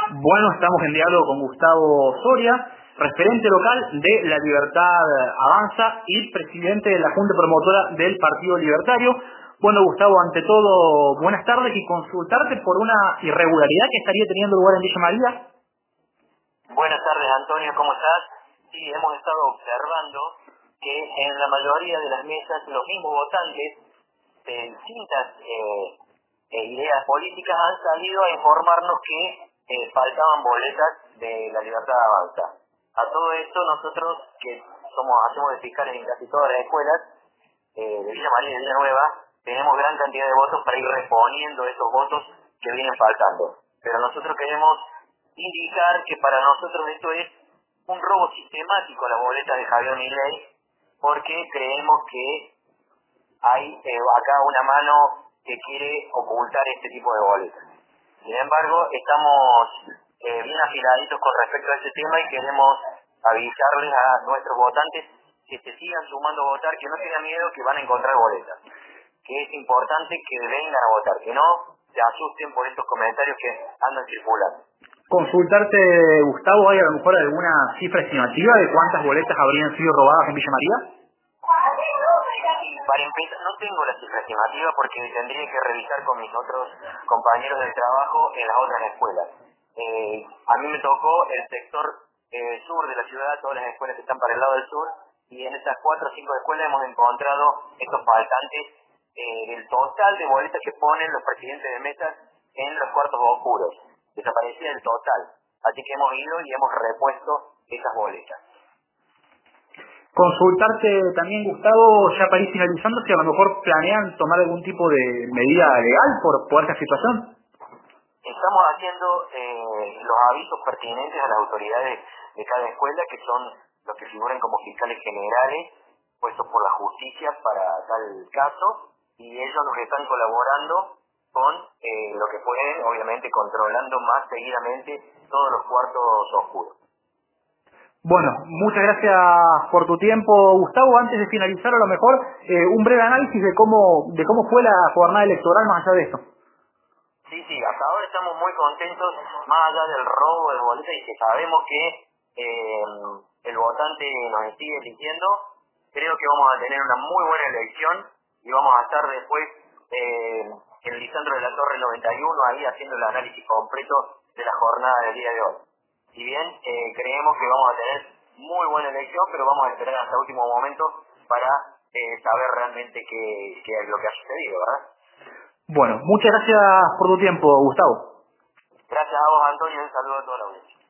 Bueno, estamos en diálogo con Gustavo Soria, referente local de La Libertad Avanza y presidente de la Junta Promotora del Partido Libertario. Bueno, Gustavo, ante todo, buenas tardes y consultarte por una irregularidad que estaría teniendo lugar en Villa María. Buenas tardes, Antonio, ¿cómo estás? Sí, hemos estado observando que en la mayoría de las mesas los mismos votantes de distintas ideas políticas han salido a informarnos que faltaban boletas de la Libertad Avanza. A todo esto nosotros, que hacemos de fiscales en casi todas las escuelas de Villa María y de Villa Nueva, tenemos gran cantidad de votos para ir reponiendo esos votos que vienen faltando. Pero nosotros queremos indicar que para nosotros esto es un robo sistemático a la boleta de Javier Milei, porque creemos que hay acá una mano que quiere ocultar este tipo de boletas. Sin embargo, estamos bien afiladitos con respecto a este tema y queremos avisarles a nuestros votantes que se sigan sumando a votar, que no tengan miedo que van a encontrar boletas, que es importante que vengan a votar, que no se asusten por estos comentarios que andan circulando. Consultarte, Gustavo, ¿hay a lo mejor alguna cifra estimativa de cuántas boletas habrían sido robadas en Villa María? Para empezar, no tengo la cifra estimativa porque tendría que revisar con mis otros compañeros de trabajo en las otras escuelas. A mí me tocó el sector sur de la ciudad, todas las escuelas que están para el lado del sur, y en estas 4 o 5 escuelas hemos encontrado estos faltantes del total de boletas que ponen los presidentes de mesas en los cuartos oscuros. Desaparecía el total. Así que hemos ido y hemos repuesto esas boletas. Consultarte también, Gustavo, ya para ir finalizando, si a lo mejor planean tomar algún tipo de medida legal por esta situación. Estamos haciendo los avisos pertinentes a las autoridades de cada escuela, que son los que figuran como fiscales generales, puestos por la justicia para tal caso, y ellos nos están colaborando con lo que pueden, obviamente controlando más seguidamente todos los cuartos oscuros. Bueno, muchas gracias por tu tiempo, Gustavo. Antes de finalizar, a lo mejor, un breve análisis de cómo fue la jornada electoral más allá de esto. Sí, hasta ahora estamos muy contentos, más allá del robo de boletas y que sabemos que el votante nos sigue eligiendo. Creo que vamos a tener una muy buena elección y vamos a estar después en Lisandro de la Torre 91 ahí haciendo el análisis completo de la jornada del día de hoy. Si bien creemos que vamos a tener muy buena elección, pero vamos a esperar hasta el último momento para saber realmente qué es lo que ha sucedido, ¿verdad? Bueno, muchas gracias por tu tiempo, Gustavo. Gracias a vos, Antonio, y un saludo a toda la audiencia.